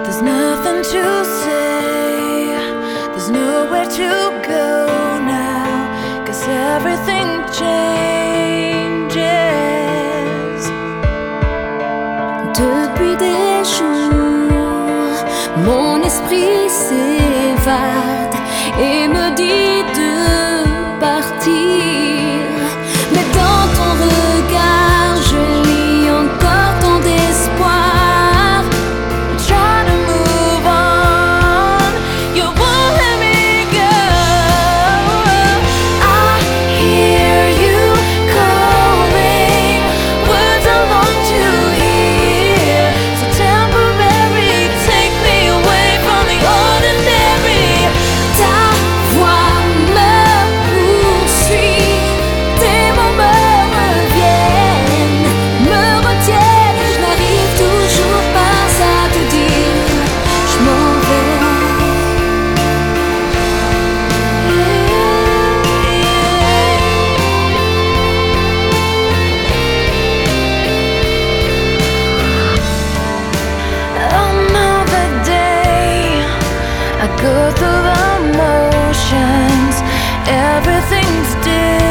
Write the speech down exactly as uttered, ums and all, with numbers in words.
There's nothing to say, there's nowhere to go now, 'cause everything changes. Depuis des jours, mon esprit s'évade et me dit de partir. Mais dans ton regard, je lis encore ton espoir. Try to move on, you won't let me go. I hear you calling, Words I long to hear, so temporary, take me away from the ordinary. ta voix me poursuit, tes mots me reviennent, me retiennent, et je n'arrive toujours pas à te dire, je m'en vais. Another day, I go through the motions, everything's different.